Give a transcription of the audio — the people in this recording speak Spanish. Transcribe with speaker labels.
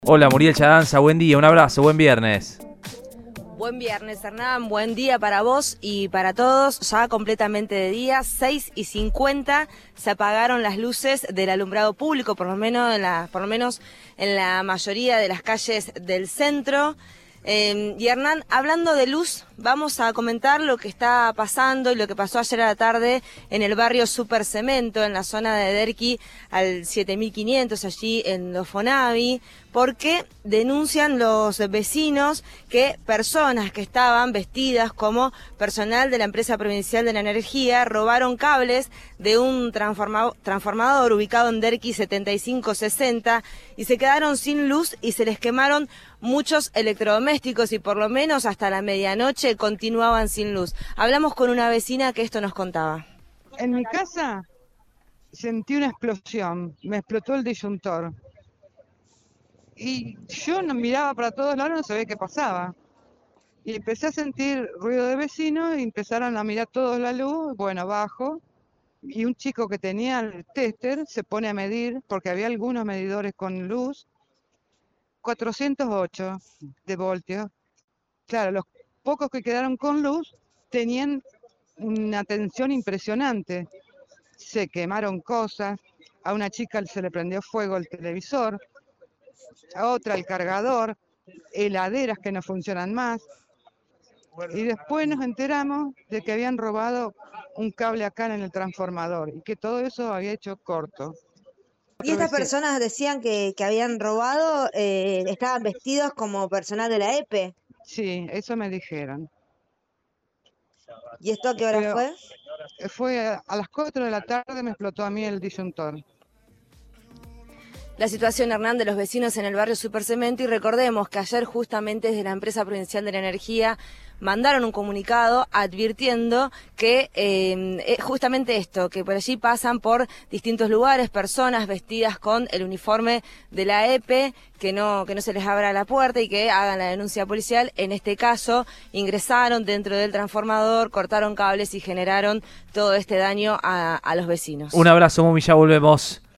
Speaker 1: Hola Muriel Chadanza, buen día, un abrazo, buen viernes.
Speaker 2: Buen viernes, Hernán, buen día para vos y para todos, ya completamente de día, 6:50, se apagaron las luces del alumbrado público, por lo menos en la mayoría de las calles del centro. Y Hernán, hablando de luz, vamos a comentar lo que está pasando y lo que pasó ayer a la tarde en el barrio Super Cemento, en la zona de Derqui al 7500, allí en Los Fonavi, porque denuncian los vecinos que personas que estaban vestidas como personal de la empresa provincial de la energía robaron cables de un transformador ubicado en Derqui 7560 y se quedaron sin luz y se les quemaron muchos electrodomésticos y por lo menos hasta la medianoche continuaban sin luz. Hablamos con una vecina que esto nos contaba.
Speaker 3: En mi casa sentí una explosión, me explotó el disyuntor. Y yo no miraba para todos lados, no sabía qué pasaba. Y empecé a sentir ruido de vecinos y empezaron a mirar todos la luz, bueno, bajo. Y un chico que tenía el tester se pone a medir, porque había algunos medidores con luz, 408 de voltios. Claro, los pocos que quedaron con luz tenían una tensión impresionante. Se quemaron cosas, a una chica se le prendió fuego el televisor, a otra el cargador, heladeras que no funcionan más. Y después nos enteramos de que habían robado un cable acá en el transformador y que todo eso había hecho corto.
Speaker 4: Y estas personas decían que habían robado, estaban vestidos como personal de la EPE.
Speaker 3: Sí, eso me dijeron.
Speaker 4: ¿Y esto a qué hora
Speaker 3: Pero
Speaker 4: fue?
Speaker 3: fue a las 4 de la tarde, me explotó a mí el disyuntor.
Speaker 2: La situación, Hernán, de los vecinos en el barrio Supercemento, y recordemos que ayer justamente desde la empresa provincial de la energía mandaron un comunicado advirtiendo que justamente esto, que por allí pasan por distintos lugares personas vestidas con el uniforme de la EPE, que no se les abra la puerta y que hagan la denuncia policial. En este caso ingresaron dentro del transformador, cortaron cables y generaron todo este daño a los vecinos.
Speaker 1: Un abrazo, Mumi, ya volvemos.